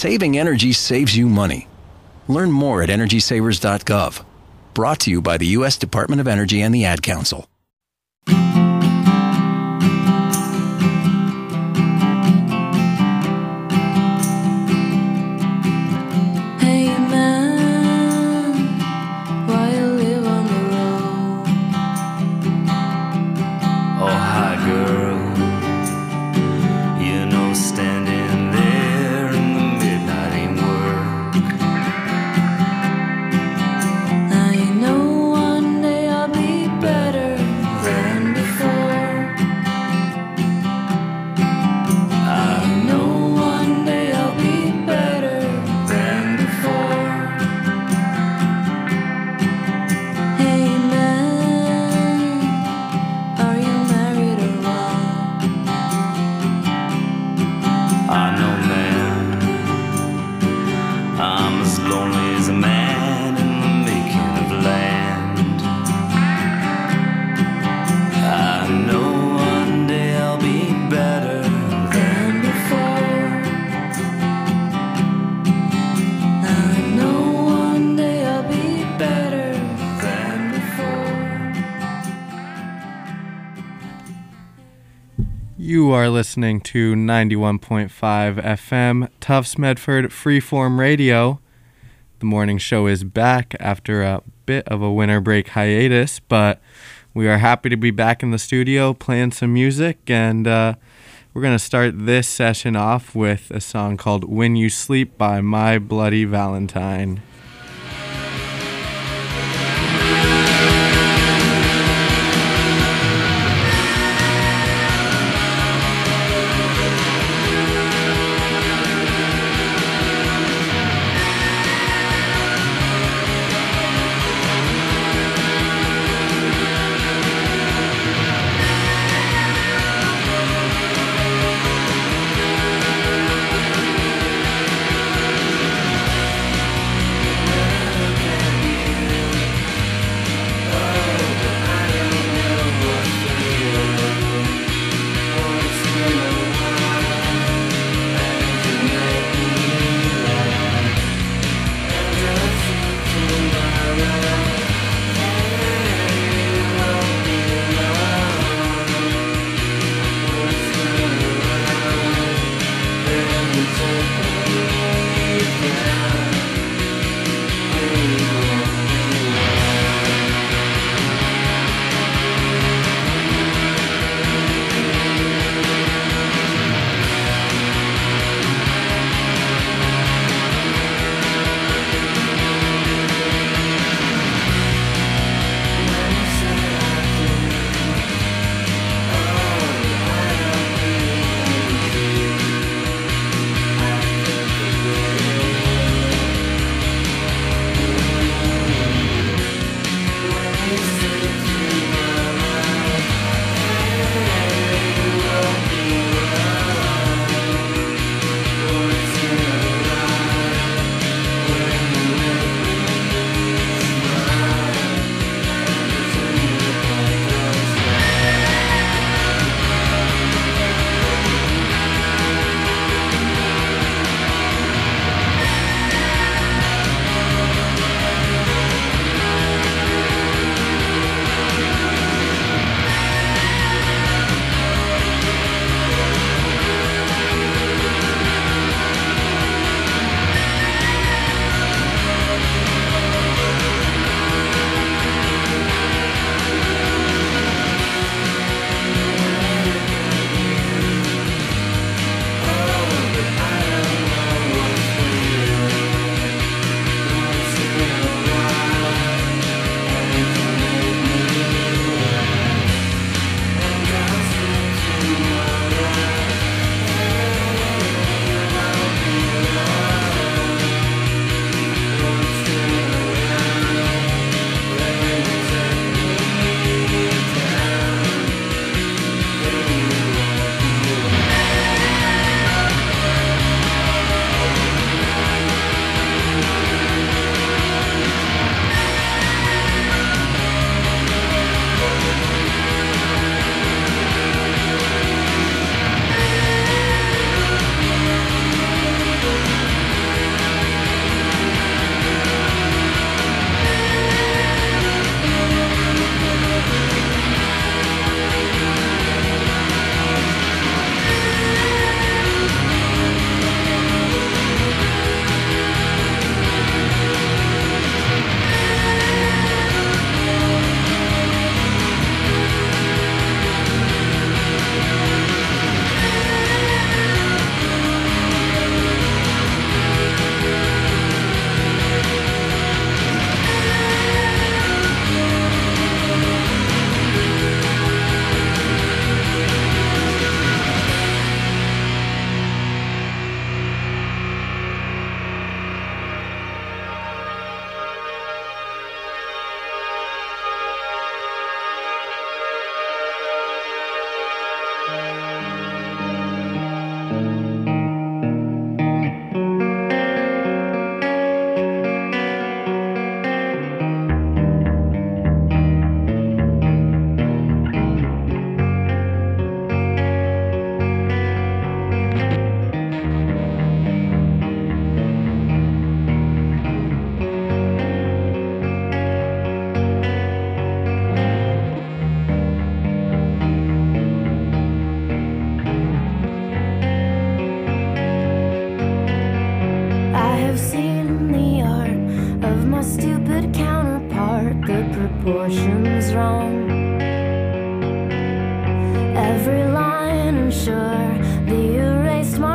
saving energy saves you money. Learn more at EnergySavers.gov. Brought to you by the U.S. Department of Energy and the Ad Council. You are listening to 91.5 FM, Tufts Medford Freeform Radio. The morning show is back after a bit of a winter break hiatus, but we are happy to be back in the studio playing some music, and we're going to start this session off with a song called When You Sleep by My Bloody Valentine.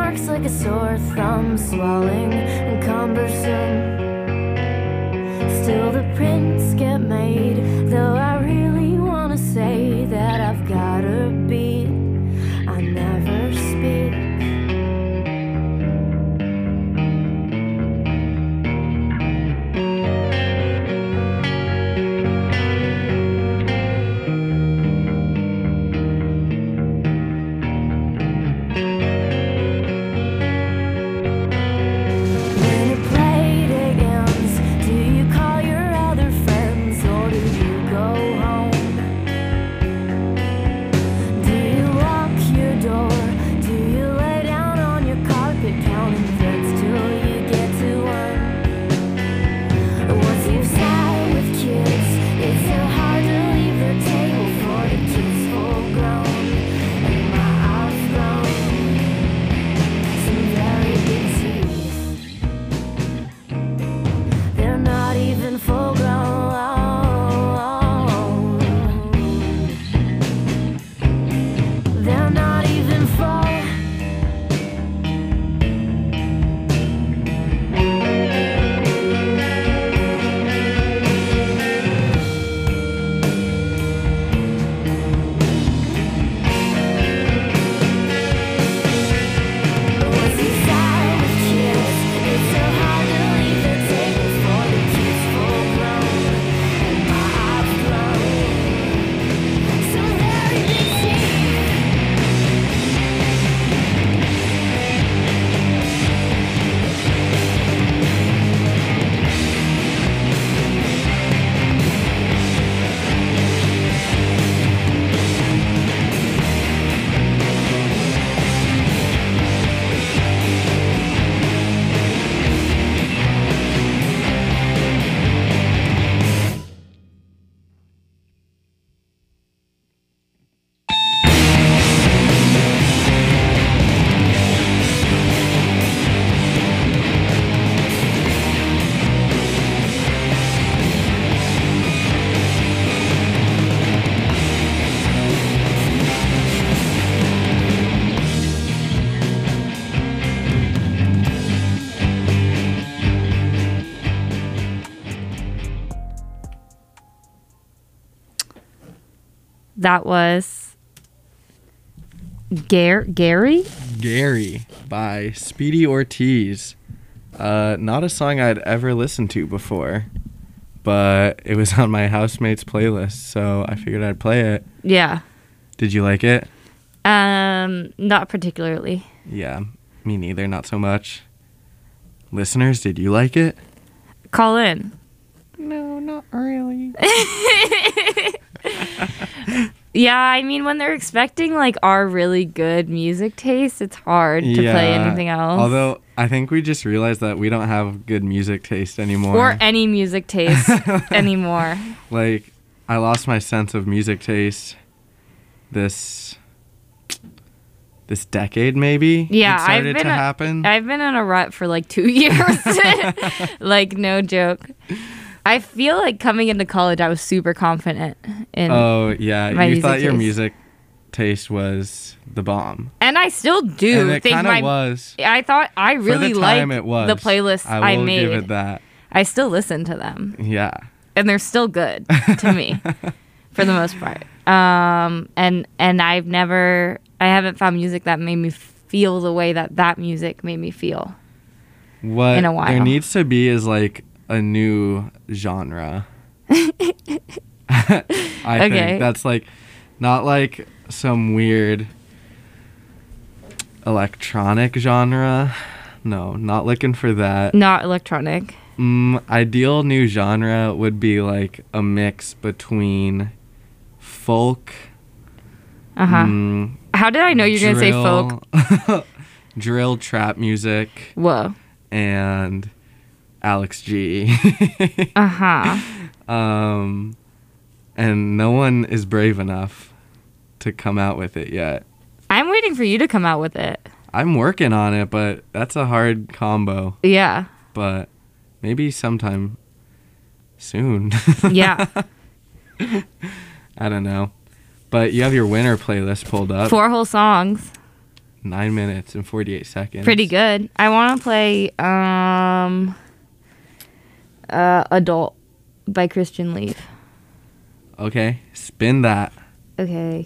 works like a sore thumb, swelling and cumbersome. Still the prints get made, though I really wanna say that I've gotta be. I never speak. That was Gary? Gary by Speedy Ortiz. Not a song I'd ever listened to before, but it was on my housemate's playlist, so I figured I'd play it. Yeah. Did you like it? Not particularly. Yeah, me neither, not so much. Listeners, did you like it? Call in. No, not really. Yeah, I mean, when they're expecting like our really good music taste, it's hard to play anything else. Although I think we just realized that we don't have good music taste anymore. Or any music taste anymore. Like, I lost my sense of music taste this decade, maybe. Yeah, it started to happen. I've been in a rut for like 2 years. Like, no joke. I feel like coming into college, I was super confident in you thought your taste. music taste was the bomb. And I still do. And it kind of was. I thought I really liked the playlists I made. I will give it that. I still listen to them. Yeah. And they're still good to me for the most part. And I haven't found music that made me feel the way that music made me feel. What in a while. There needs to be is like a new genre. I think that's like not like some weird electronic genre. No, not looking for that. Not electronic. Ideal new genre would be like a mix between folk. How did I know you're gonna say folk? Drill, trap music. Whoa. And Alex G. And no one is brave enough to come out with it yet. I'm waiting for you to come out with it. I'm working on it, but that's a hard combo. Yeah. But maybe sometime soon. Yeah. I don't know. But you have your winter playlist pulled up. 4 whole songs. 9 minutes and 48 seconds. Pretty good. I want to play Adult by Christian Leaf. Okay, spin that. Okay.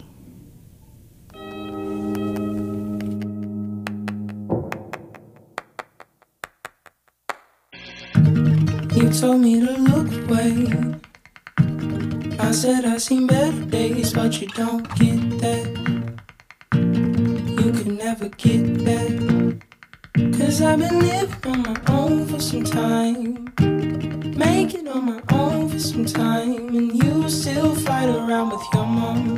You told me to look away. I said I've seen better days, but you don't get that. You could never get that. 'Cause I've been living on my own for some time, making on my own for some time, and you still fight around with your mom.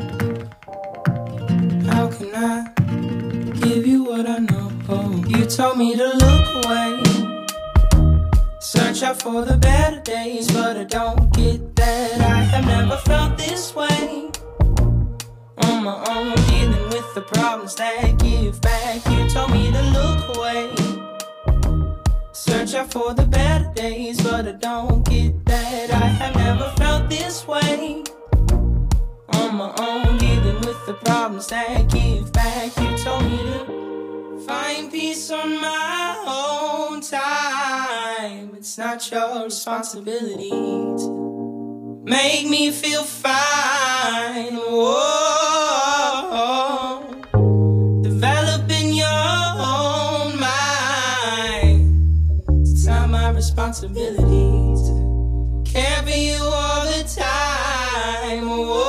How can I give you what I know? You told me to look away, search out for the better days, but I don't get that. I have never felt this way. On my own, dealing with the problems that give back. You told me to look away, search out for the better days, but I don't get that. I have never felt this way. On my own, dealing with the problems that give back. You told me to find peace on my own time. It's not your responsibility to make me feel fine. Whoa, developing your own mind. It's not my responsibility to care for you all the time. Whoa.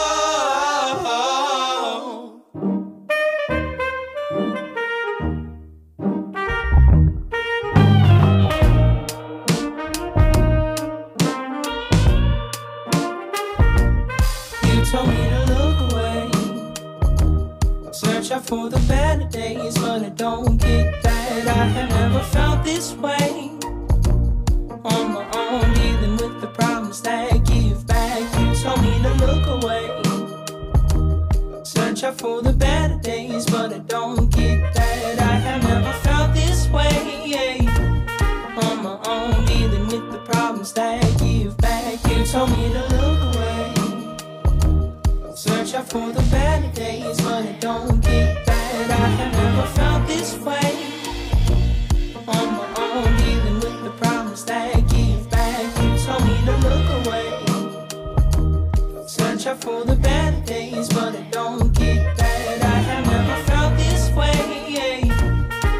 Told me to look away, search out for the better days, but I don't get that. I have never felt this way. On my own, dealing with the problems that give back. You told me to look away, search out for the better days, but I don't get that. I have never felt this way. On my own, dealing with the problems that give back. You told me to look away, search out for the better days, but I don't get that. I have never felt this way. On my own, dealing with the problems that give back. You told me to look away, search out for the better days, but I don't get that. I have never felt this way.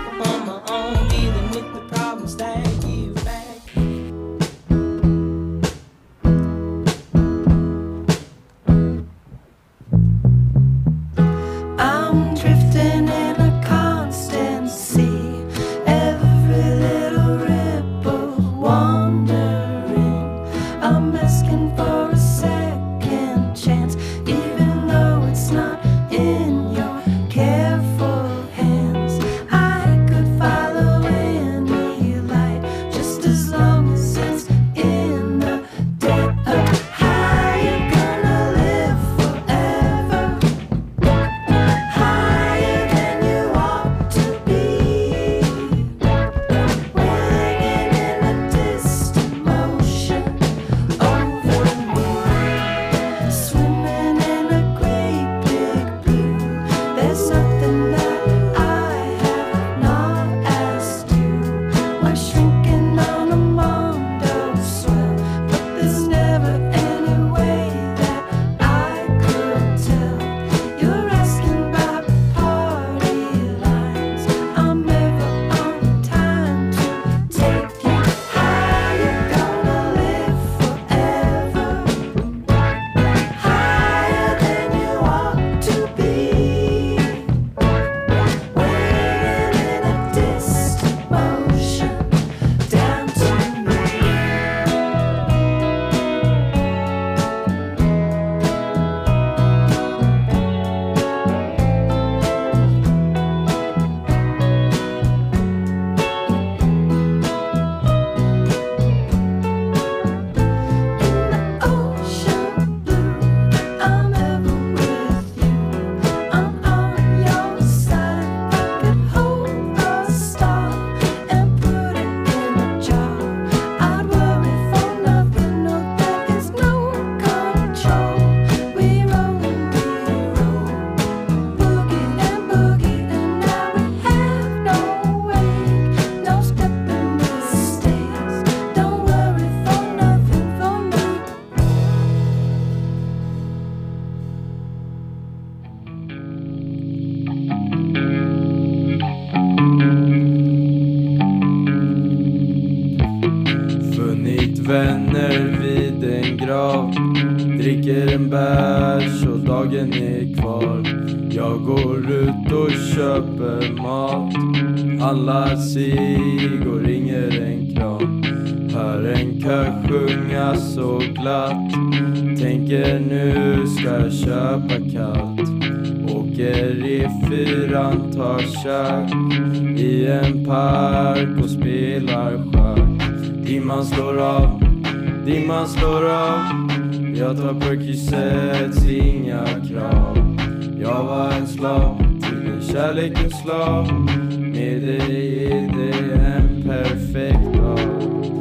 vänner vid en grav. Dricker en bärs och dagen är kvar. Jag går ut och köper mat, handlar cigg och ringer en kram. Hör en kö sjunga så glatt. Tänker nu ska jag köpa kallt. Åker i 4, tar kök i en park och spelar schack. Dimman slår av, dimman slår av. Jag tar Percocets, inga krav. Jag var en slav till en kärlekens slav. Med dig är det en perfekt dag.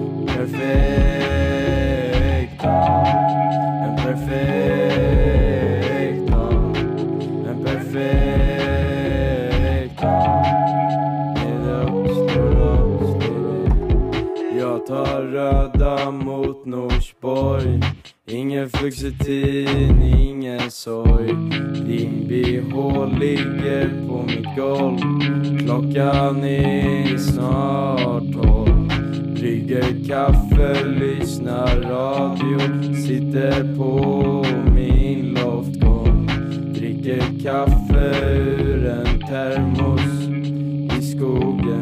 Perfekt dag. En perfekt dag. En perfekt dag. Med uppstår. Jag tar röda mot Norsborg. Ingen fluxetin, ingen sorg. Din BH ligger på mitt golv. Klockan är snart 12. Brygger kaffe, lyssnar radio. Sitter på min loftgång. Dricker kaffe ur en termos i skogen.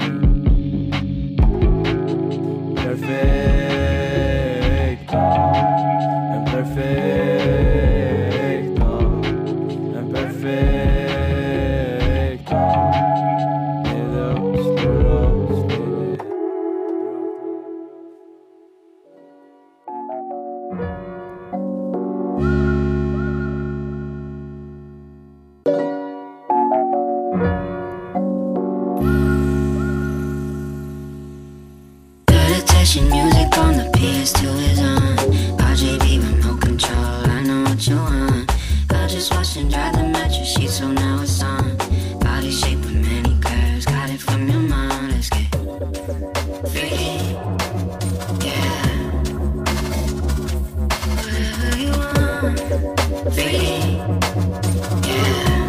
Perfekt dag. En perfekt dag. En perfekt dag. Med uppstår. Meditation music on the PS2 is on. RJB remote control, I know what you want. I just watched and dried the mattress sheet, so now it's on. Body shape with many curves, got it from your mom. Let's get freaky, yeah. Whatever you want, freaky, yeah.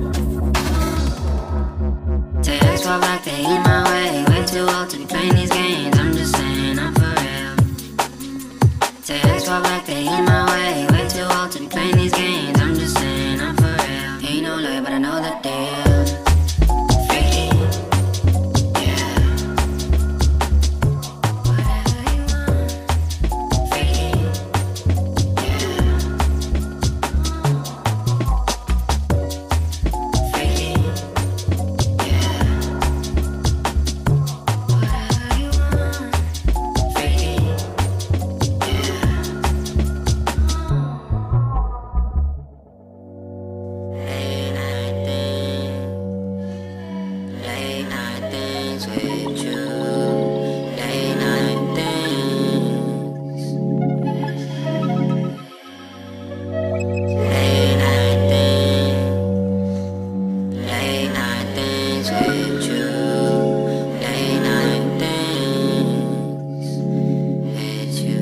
Say that's why like they in my way. Way too old to be playing these games. I'm just saying I'm for real. Say that's why like they in my way. Way too old to be playing these games. I'm just saying I'm for real. Ain't no lie, but I know the deal. Freaky, yeah. Whatever you want, freaky, yeah. Freaky, yeah. Whatever you want, freaky, yeah. Late night things with you. Late night things. Late night things. Late night things with you. Late night things with you.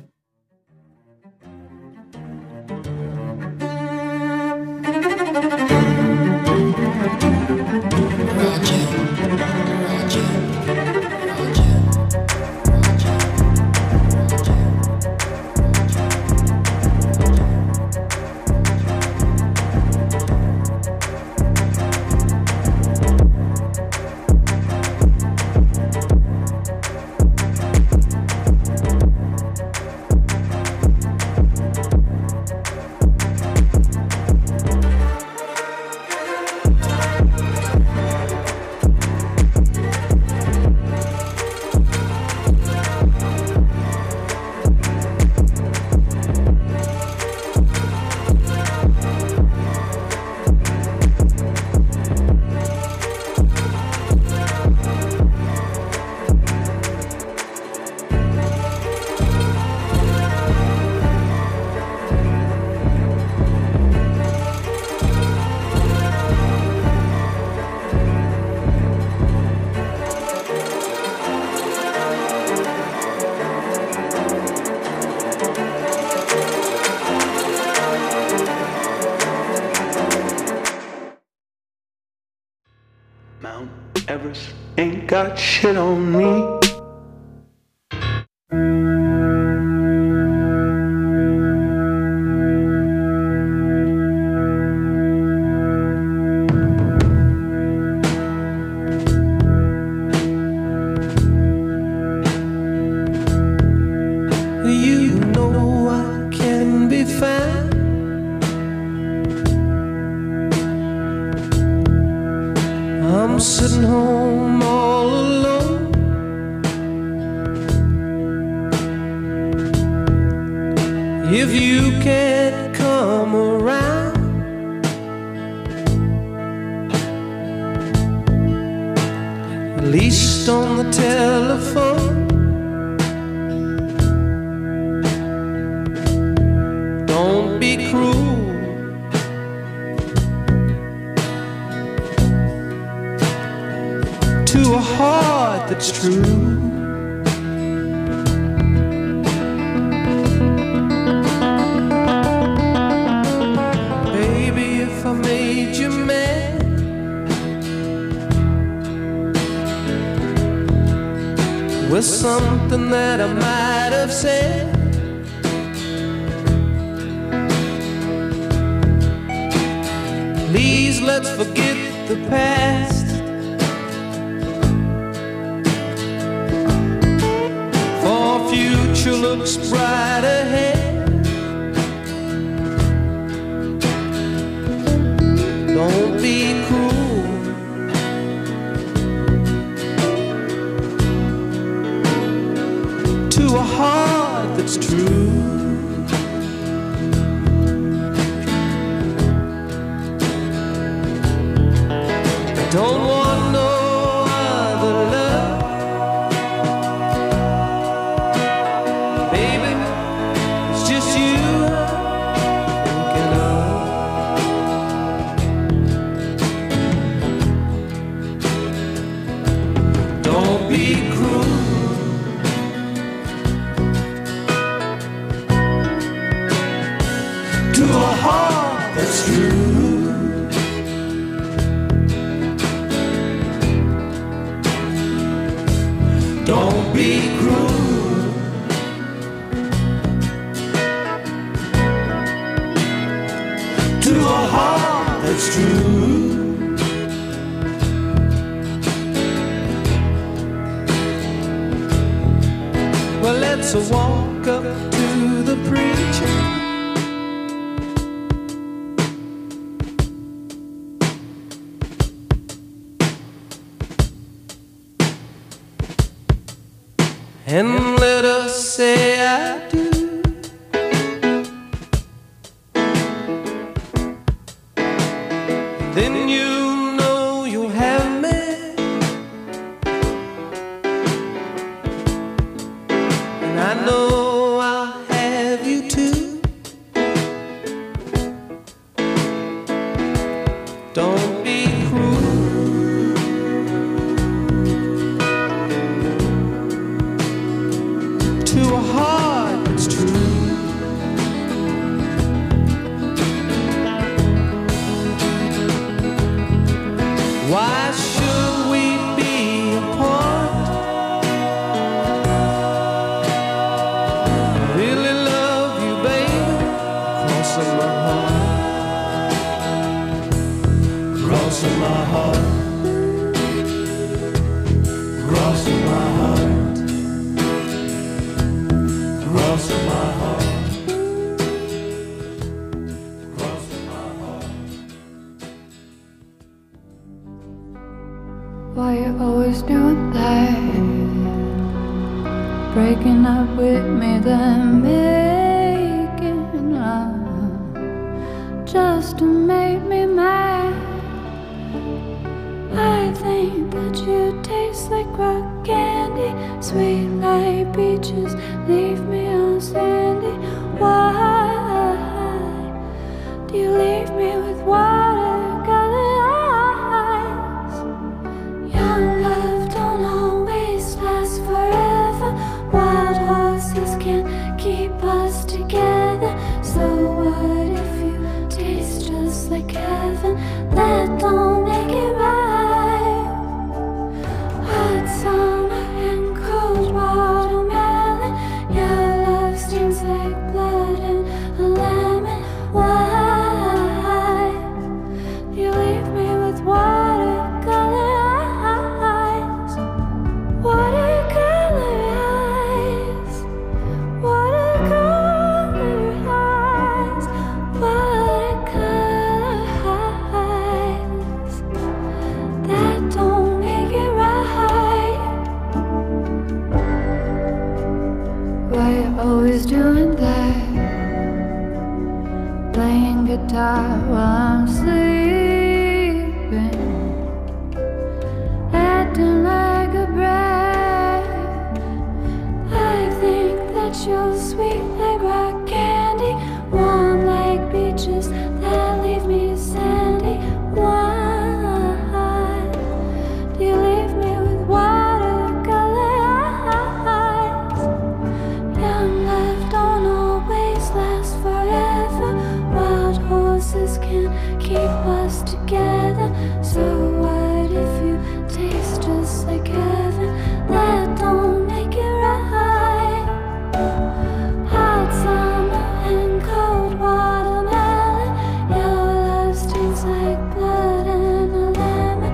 Mount Everest ain't got shit on me. at least on the telephone. Don't be cruel to a heart that's true. Baby, if I made you mad, with something that I might have said, please let's forget the past. For future looks bright ahead. Don't be cruel to a heart that's true. Don't want no other love, baby, it's just you I'm thinking of. Don't be cruel to a heart that's true. Don't be cruel to a heart that's true. Well, let's walk up to the preacher. And let us say I do. Then you know you'll have me. And I know I'll have you too. Don't be cruel to a heart that's true. Why should we be apart? I really love you, baby, crossing my heart, crossing my heart, crossing my heart, crossing my heart, crossing my heart. Why you always doing that? Breaking up with me, then making love just to make me mad. I think that you taste like rock candy, sweet like peaches, leave me all sandy. Why do you leave me with watercolor eyes? Young love don't always last forever. Wild horses can't keep us together. So what if you taste just like heaven? That don't make it right. Hot summer and cold watermelon. Your love stings like blood and a lemon. Why do you leave me with watercolor eyes? Watercolor eyes. Watercolor eyes. Watercolor eyes. That don't make it right. Why you always doing that? Playing guitar while I'm sleeping, acting like just like heaven. That don't make it right. Hot summer and cold watermelon. Your love tastes like blood and a lemon.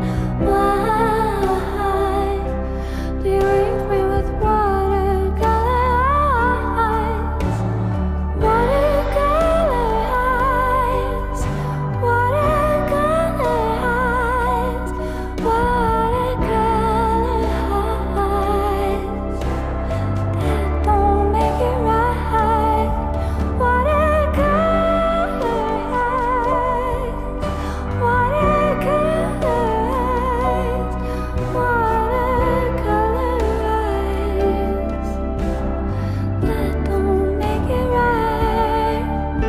Why do you read me with watercolor eyes? Watercolor eyes. Watercolor eyes. Watercolor eyes. That don't make it right. Watercolor eyes. Watercolor eyes. Watercolor eyes. That don't make it right.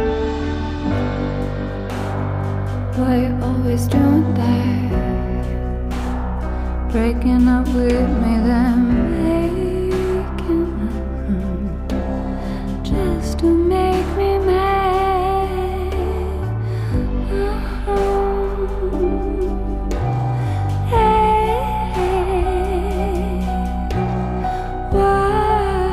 Why you always doing that? Breaking up with me, then making up just to make me mad. Hey, why?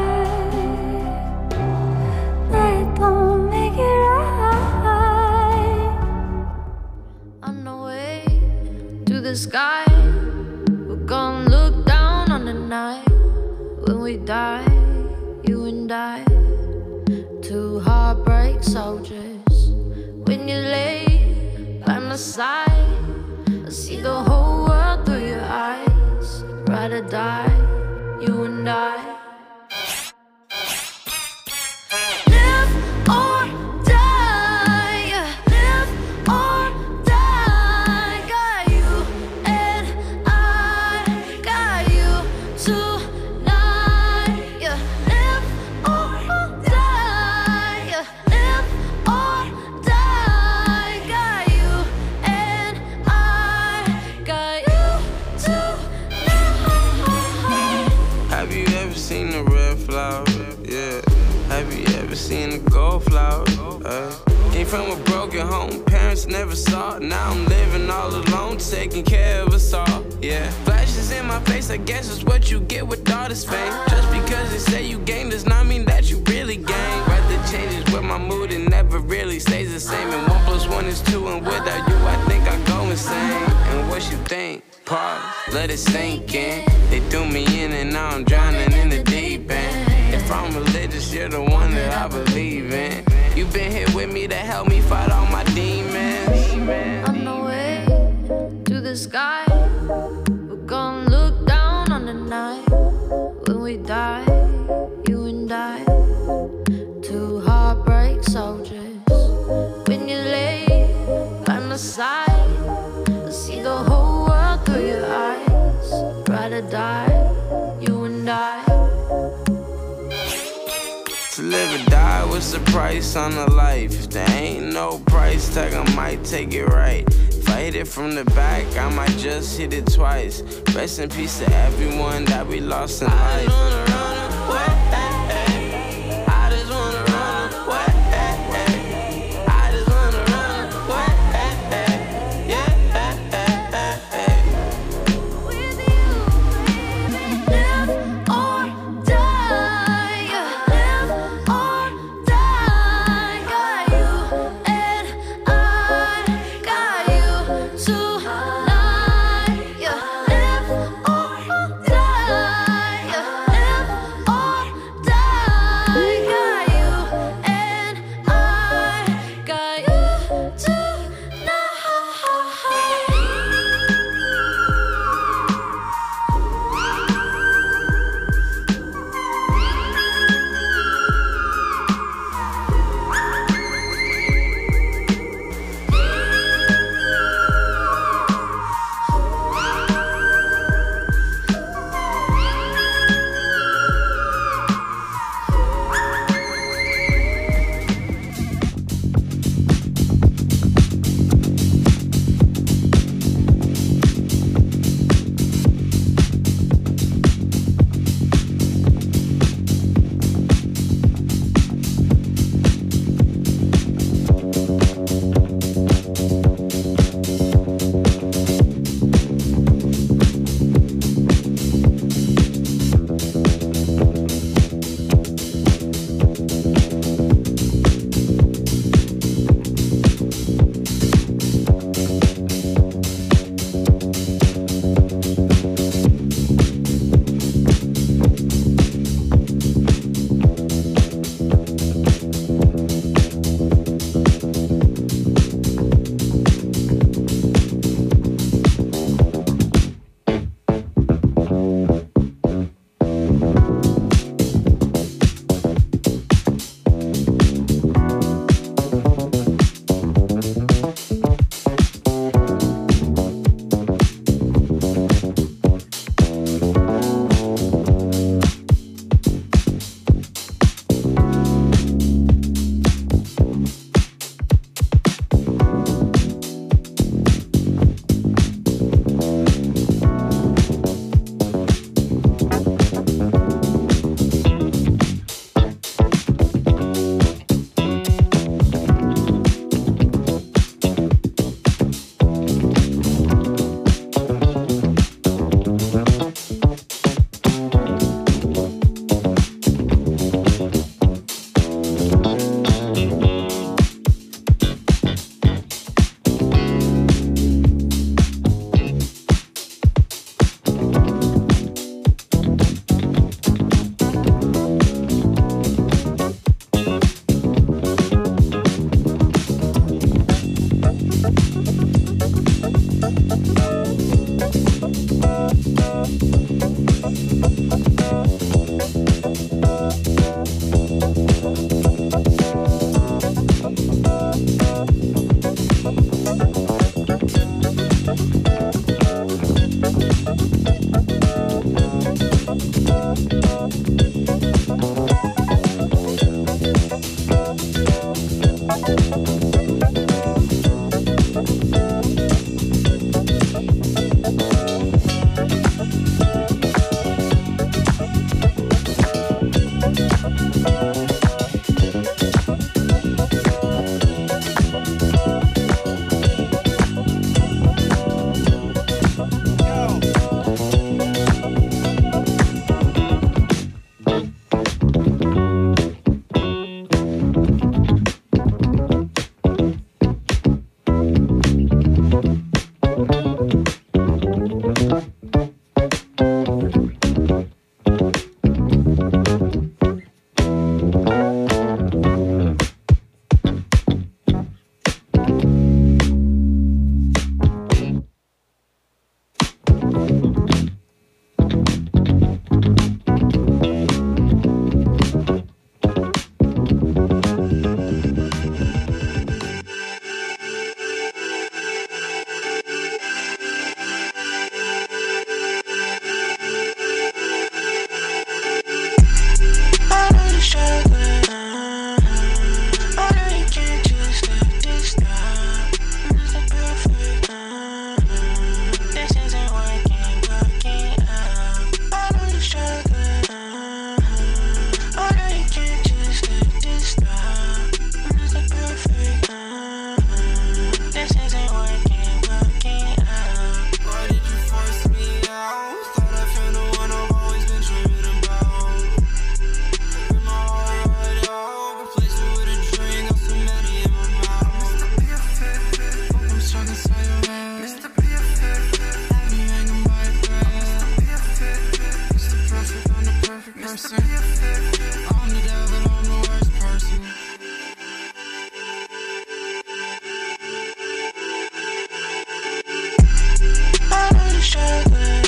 That don't make it right. On the way to the sky, we're gonna look down on the night when we die, you and I, two heartbreak soldiers. When you lay by my side, I see the whole world through your eyes. Ride or die, you and I. Live or die, live or die. Got you and I, got you tonight. Yeah, live or die, live or die. Got you and I, got you tonight. Have you ever seen a red flower? Yeah. Have you ever seen a gold flower? Came from a broken home, parents never saw. Now I'm living all alone, taking care of us all. Yeah. Flashes in my face, I guess it's what you get with all this fame. Just because they say you gain does not mean that you really gain. Weather changes with my mood, it never really stays the same. And 1 + 1 is 2, and without you, I think I go insane. And what you think? Pause, let it sink in. They threw me in and now I'm drowning in the deep end. If I'm religious, you're the one that I believe in. You've been here with me to help me fight all my demons. On the way to the sky, we're gonna look down on the night when we die, you and I, two heartbreak soldiers. When you lay by my side, I see the whole world through your eyes. Ride or die, you and I. To live or die, what's the price on a life? If there ain't no price tag, I might take it right. If I hit it from the back, I might just hit it twice. Rest in peace to everyone that we lost in life. I just wanna run away. I just wanna run away. I just wanna run away. Yeah. With you, live or die, live or die. Got you and I, got you tonight. Yeah, live or die, live person. I'm the devil, I'm the worst person. I know you're struggling.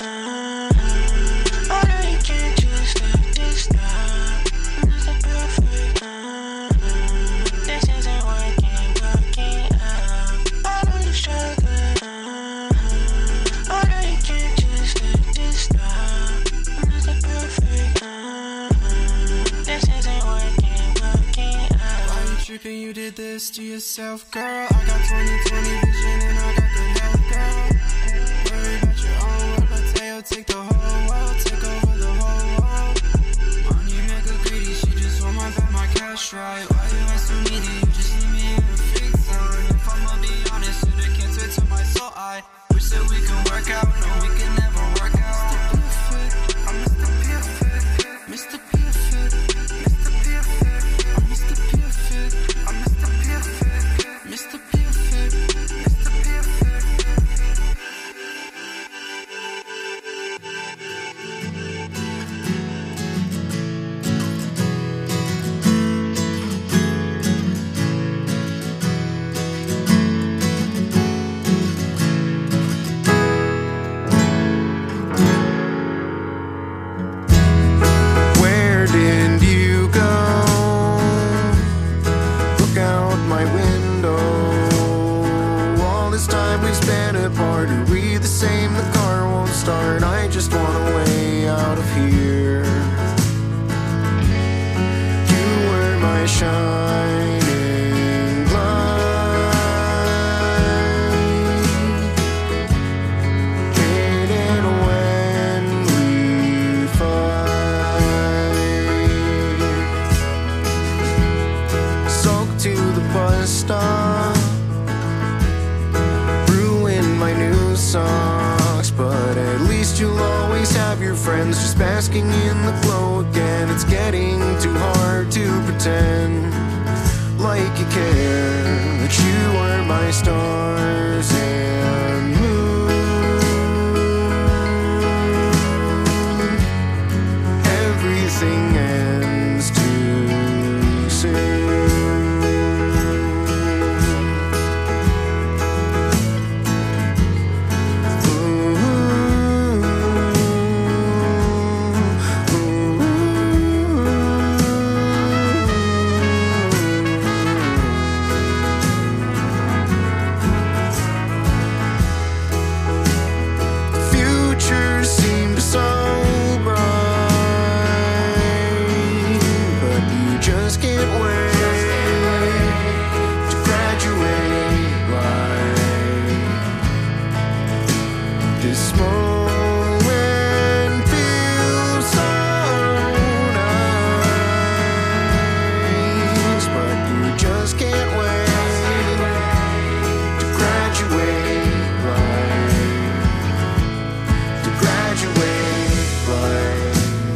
I know you can't just let this stop. Mr. Perfect. This isn't working out. I know you're struggling. I know you can't just let this stop. Mr. Perfect. This isn't working out. Why you tripping? You did this to yourself, girl. I got 20/20 vision and I got good health, girl. Worry about your own world, but Teo take the whole world, take over the whole world. Money make her greedy, she just want my cash right. Why you act so needy? You just leave me in a fake zone. If I'ma be honest, it can't take to my soul. I wish that we can work out, no, we can never work out. I'm Mr. Perfect, Mr. Perfect, Mr. Perfect, I'm Mr. Perfect, I'm Mr. Perfect, Mr. Perfect, Mr. Perfect. Where did you go? Look out my window. All this time we spent apart, are we the same? The car won't start. I just want a way out of here. You were my shining light. Hated when we fight. Soaked to the bus stop, ruin my new socks, but at least you'll always have your friends just basking in the glow again. It's getting too hard to pretend like you care, that you were my stars and moon. Everything ends too soon. Future seemed so bright, but you just can't wait to graduate right. This moment feels so nice, but you just can't wait to graduate right. To graduate right.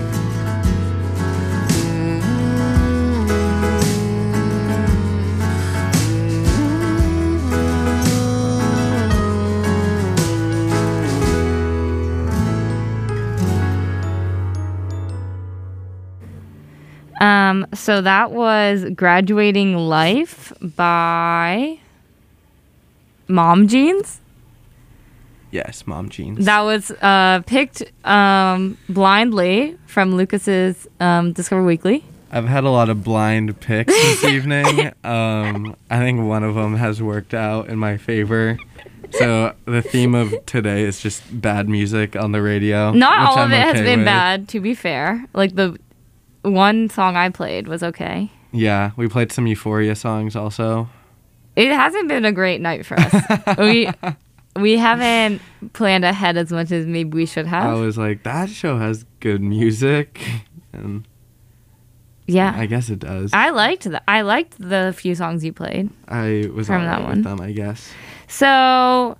So that was Graduating Life by Mom Jeans. Yes, Mom Jeans. That was picked blindly from Lucas's Discover Weekly. I've had a lot of blind picks this evening. I think one of them has worked out in my favor. So the theme of today is just bad music on the radio. Not which all of I'm it has okay been with. bad, to be fair. Like the one song I played was okay. Yeah, we played some Euphoria songs also. It hasn't been a great night for us. we haven't planned ahead as much as maybe we should have. I was like, that show has good music, and yeah, I guess it does. I liked that. I liked the few songs you played. I was from all that right one. with them, I guess. So,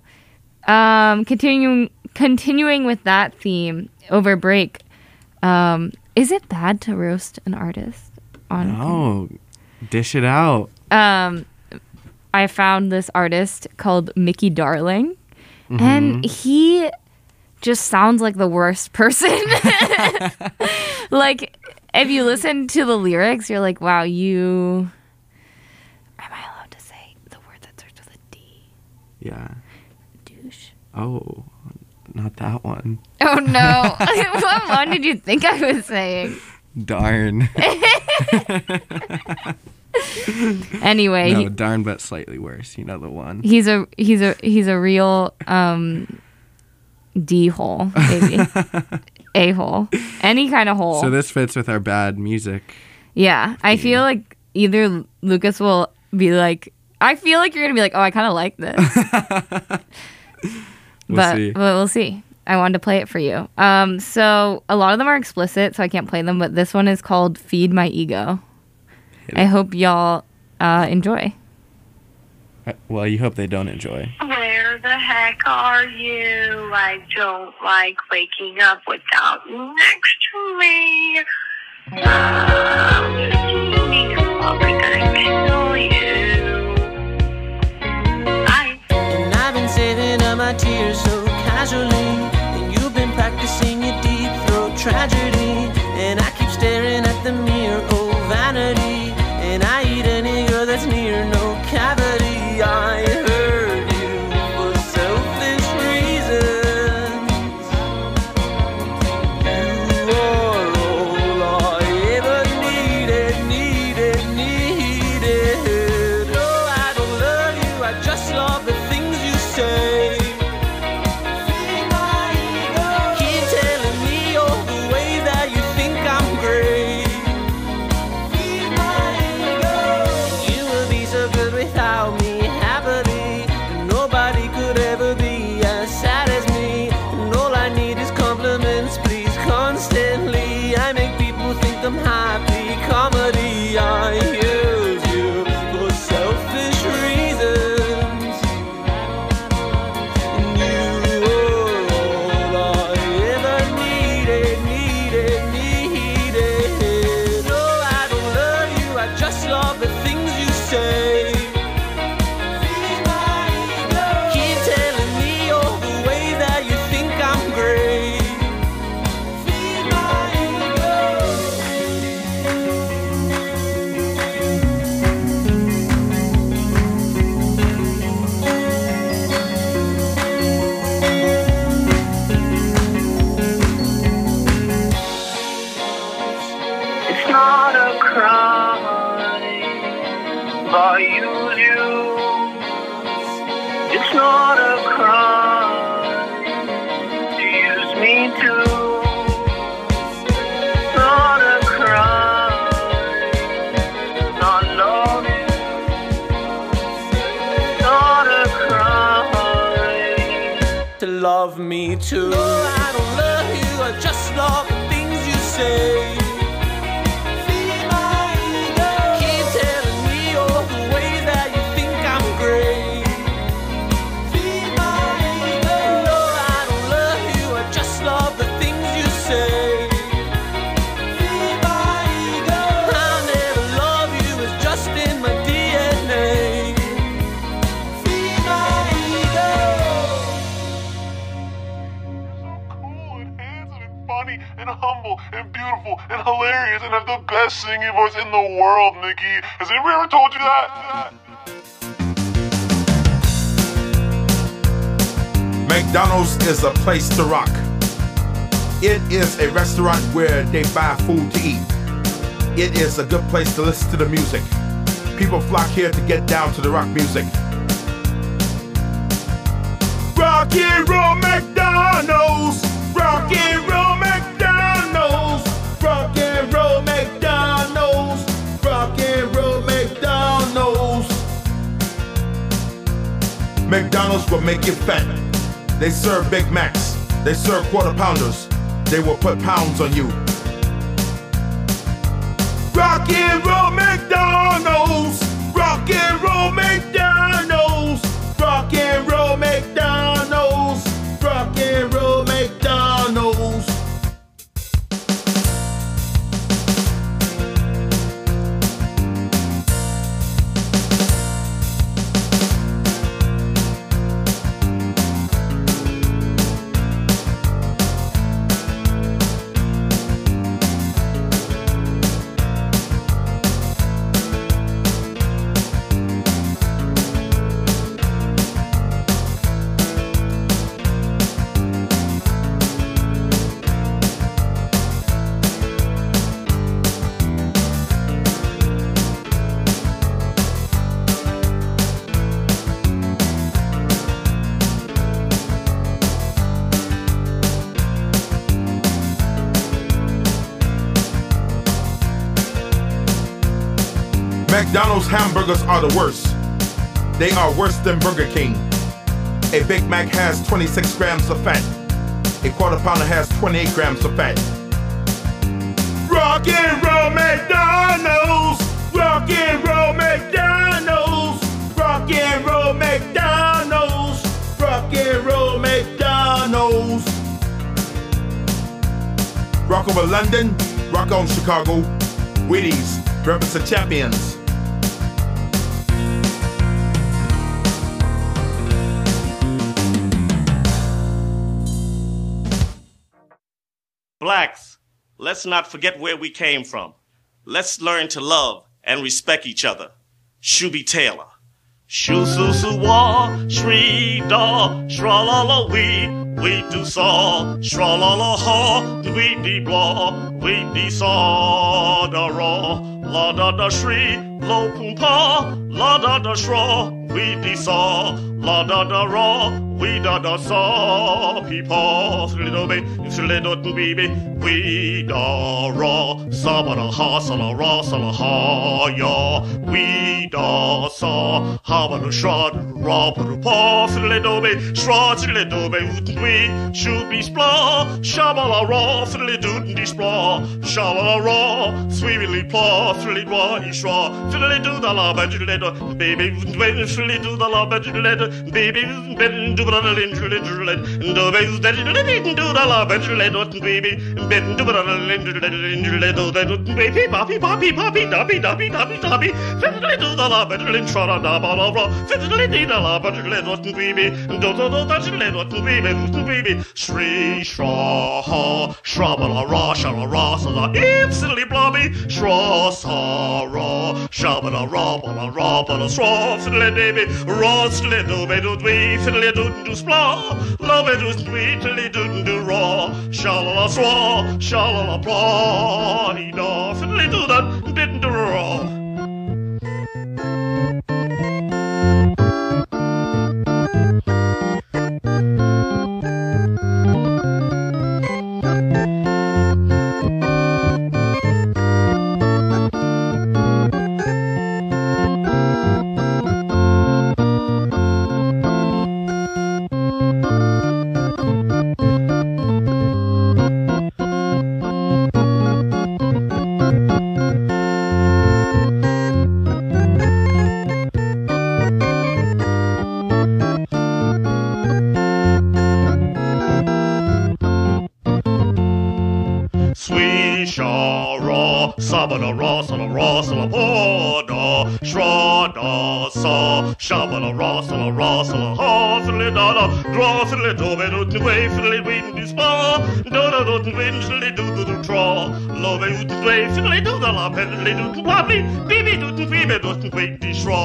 continuing with that theme over break, is it bad to roast an artist on? No, dish it out. I found this artist called Mickey Darling, and he just sounds like the worst person. Like, if you listen to the lyrics, you're like, wow, you. Am I allowed to say the word that starts with a D? Yeah. Douche. Oh, not that one. Oh no! What one did you think I was saying? Darn. Anyway, No, darn, but slightly worse. You know the one. he's a real D hole, maybe a hole, any kind of hole. So this fits with our bad music. Yeah, I feel like either Lucas will be like, I feel like you're gonna be like, oh, I kind of like this. We'll see. But we'll see. I wanted to play it for you. So a lot of them are explicit, so I can't play them. But this one is called "Feed My Ego." I hope y'all enjoy. Well, you hope they don't enjoy. Where the heck are you? I don't like waking up without you next to me. I'm just meaning probably gonna kill you. And I've been saving up my tears so casually, and you've been practicing your deep throat tragedy, and I keep staring at the mirror, oh vanity, and I eat any girl that's near, no cavity. I heard you for selfish reasons. You are all I ever needed. No, I don't love you, I just love the things you say. Keep telling me all the ways that you think I'm great. You will be so good without me. Nobody could ever be as sad as me. And all I need is compliments, please, constantly. I make people think I'm happy. Comedy, I use you for selfish reasons. And you are all I ever needed. No, I don't love you, I just love the things you say. It's not a crime if I use you. It's not a crime to use me too. It's not a crime not love you. It's not a crime to love me too. No, I don't love you, I just love the things you say. Keep telling me all the ways that you think I'm great. No, I don't love you, I just love the things you say. I'll never love you, it's just in my DNA. Feed my ego. Cool and handsome and funny and humble and beautiful and hilarious and have the best singing voice in the world, Nikki. Has anybody ever told you that? McDonald's is a place to rock. It is a restaurant where they buy food to eat. It is a good place to listen to the music. People flock here to get down to the rock music. Rock and roll McDonald's. Rock and roll McDonald's. Rock and roll McDonald's. Rock and roll McDonald's. McDonald's will make you fat. They serve Big Macs. They serve quarter pounders. They will put pounds on you. Rock and roll McDonald's. Rock and roll McDonald's. Rock and roll McDonald's. Rock and roll McDonald's. McDonald's hamburgers are the worst. They are worse than Burger King. A Big Mac has 26 grams of fat. A quarter pounder has 28 grams of fat. Rock and roll McDonald's. Rock and roll McDonald's. Rock and roll McDonald's. Rock and roll McDonald's. Rock over London. Rock on Chicago. Wheaties represent champions. Blacks, let's not forget where we came from. Let's learn to love and respect each other. Shuby Taylor. Shu su su wa, shri da, shra la la we do saw, shra la la ha, we de blah, we de saw da ra, la da da shri, lo pum pa, la da da shra, we de saw, la da da ra, we da da saw, peepaw, little baby, we da ra, sa ba da ha, sa la ra, sa la ha ya, we da saw, ha ba da shra, ra ba da pa, little baby, shra, little baby, we should be spla, shabala raw, fiddly doot de spla, shabala raw, sweetly paw, fiddly raw, ishra, fiddly do the la letter, baby, fiddly do the la letter, baby, bend to the lindred, and the baby that didn't do the la letter, baby, bend to the lindred, baby, poppy, poppy, poppy, doppy, doppy, doppy, doppy, fiddly do the la better, and trot a dabba, fiddly did a la better, baby, and do the baby, Shri Shra Ha Shrabala Ra Shala Ra Sala Instantly Blobby Shra Sa Ra Shabala Ra Bala Ra Bala Shra Fiddly Baby Ra Sli Do Be Do Dwee Fiddly Do Do Spla Love It Do Dwee Tiddly Do Do Ra Shalala Sra Shalala Bla Ida Fiddly Do That Didn't Do Ra. Sabada ra sala po da shra da sa shabala ra sala ha fiddly da da draw fiddly do be do way fiddly wind do spa do da do wind fiddly do do tra love it do way fiddly do da la fiddly do wobbly baby do baby do wait the shra.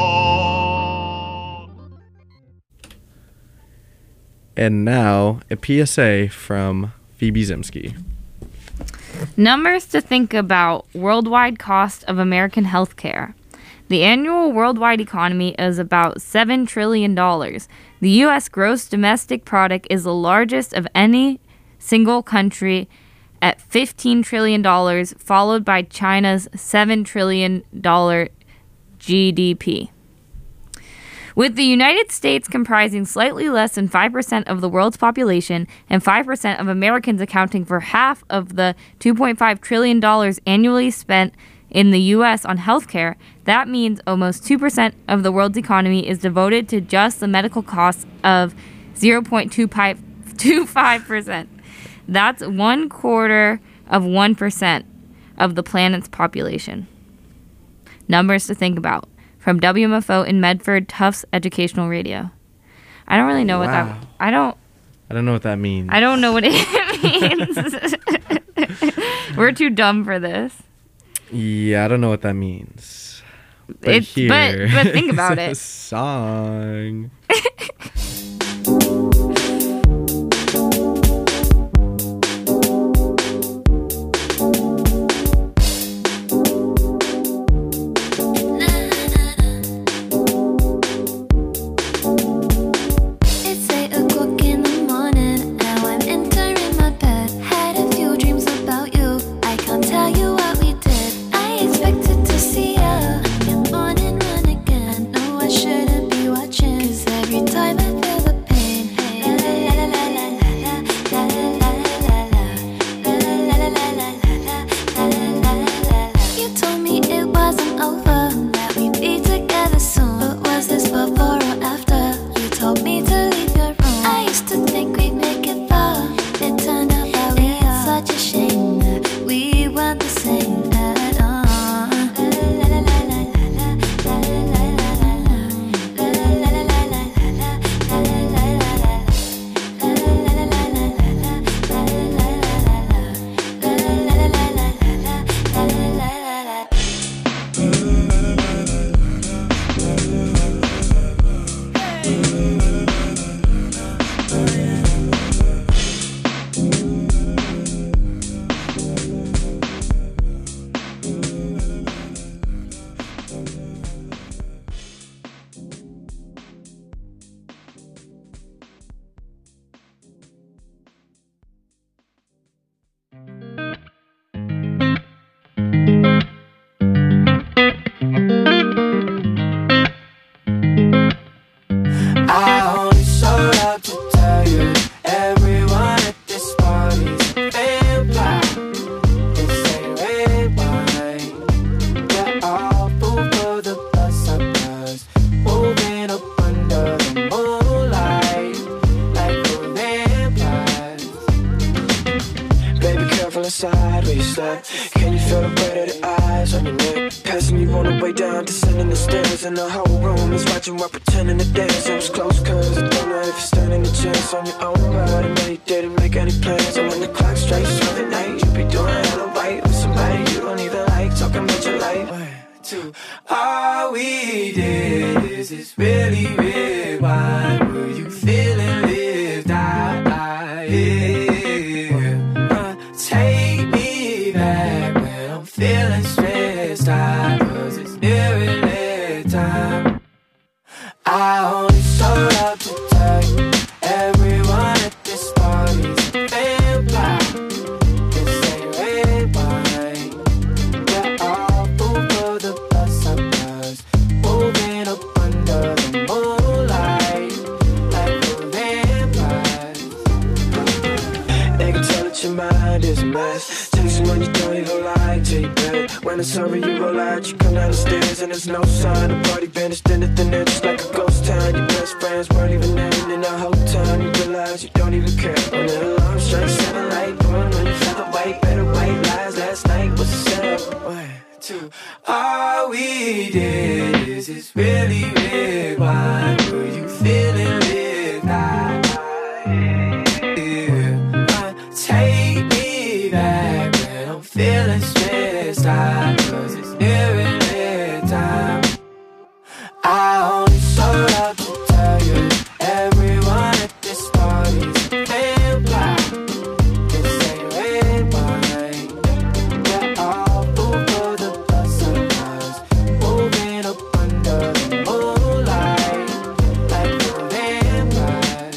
And now a PSA from Phoebe Zimsky. Numbers to think about: worldwide cost of American healthcare. The annual worldwide economy is about $7 trillion. The U.S. gross domestic product is the largest of any single country at $15 trillion, followed by China's $7 trillion GDP. With the United States comprising slightly less than 5% of the world's population and 5% of Americans accounting for half of the $2.5 trillion annually spent in the U.S. on healthcare, that means almost 2% of the world's economy is devoted to just the medical costs of 0.25%. That's 1/4% of the planet's population. Numbers to think about. From WMFO in Medford, Tufts Educational Radio. I don't really know what that... I don't know what that means. I don't know what it means. We're too dumb for this. Yeah, I don't know what that means. But think about it. Song. Tell you what we did. I expected to see ya in the morning. slide where you slide? Can you feel the weight of the eyes on your neck? Passing you on the way down, descending the stairs, and the whole room is watching while pretending to dance. It was close cause I don't know if you're standing a chance on your own, but I know you didn't make any plans. And when the clock strikes 12 at night, you be doing hella right with somebody you don't even like, talking about your life. 1, 2. All we did is this really red wine. Were you feeling lived out? Yeah. Take me back when I'm feeling stressed out, 'cause it's nearing that time. I only showed up to tell you everyone at this party's a vampire. This ain't red wine. We're all over the bus, moving up under the moonlight like we're vampires. They can tell that your mind is a mess. Texting when you don't even like to your bed. When it's over you roll out, you come down the stairs and there's no sign. The party vanished into thin air just like a ghost town. Your best friends weren't even there, and in the whole time you realize you don't even care. When the alarm strikes 7 light, born when you felt the white, better white lies last night was a setup. 1, 2. All we did is this really red wine. Were you feeling lit? Take me back when I'm feeling stressed out, 'cause it's nearing that time. I only showed up to tell you everyone at this party's a vampire. This ain't red wine. We're all over the bus, moving up under the moonlight like we're vampires.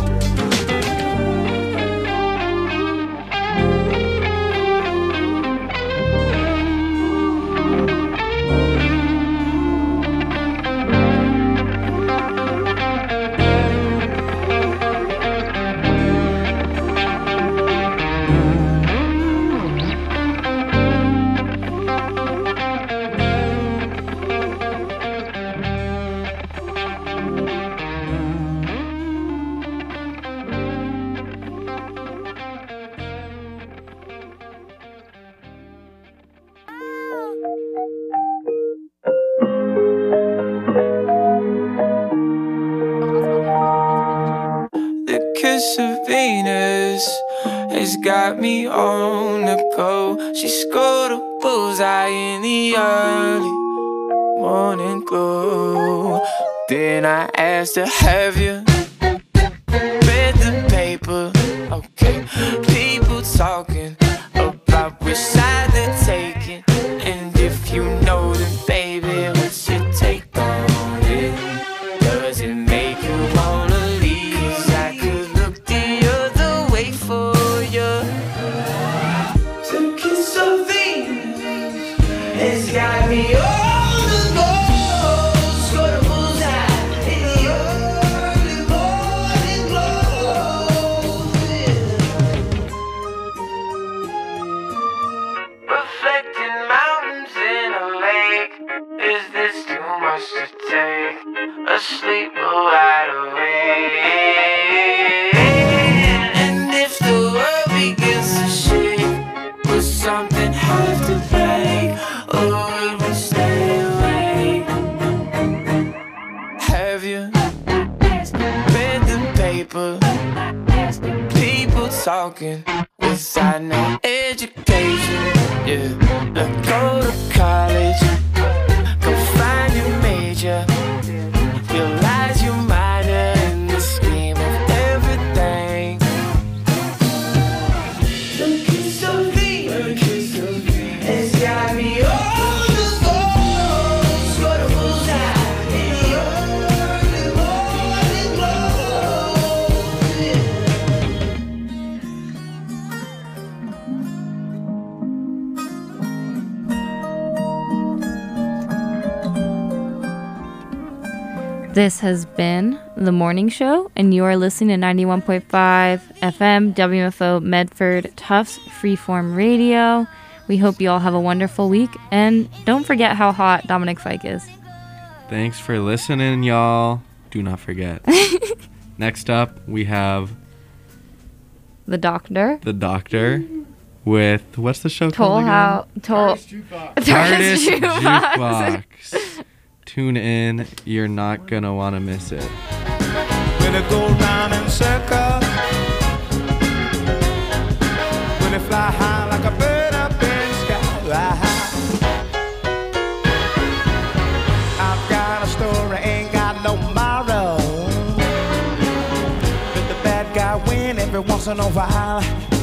The kiss of Venus has got me on the go. She scored a bullseye in the early morning glow. Then I asked her, have you read the paper? Okay, people talking about which side they're taking. And if you know them, baby, what's your take on it? Does it make you wanna leave? 'Cause I could look the other way for you. The kiss of Venus has got me on the go. Scored a bullseye in the early morning glow. Reflecting mountains in a lake. Is this too much to take? Asleep or wide awake? And if the world begins to shake, will something have to break, or will we stay awake? Have you read the paper? People talking without no education. Yeah, like go to college, go find your major, realize you're minor in the scheme of everything. The kiss of Venus has got me on the go. Scored a bullseye in the early morning glow. This has been The Morning Show, and you are listening to 91.5 FM, WFO Medford, Tufts Freeform Radio. We hope you all have a wonderful week, and don't forget how hot Dominic Fike is. Thanks for listening, y'all. Do not forget. Next up, we have The Doctor. The Doctor with, what's the show called again? Artist Jukebox. Tune in. You're not going to want to miss it. When it go round in circles, when it fly high like a bird up in the sky. I've got a story, ain't got no tomorrow. Let the bad guy win every once in a while.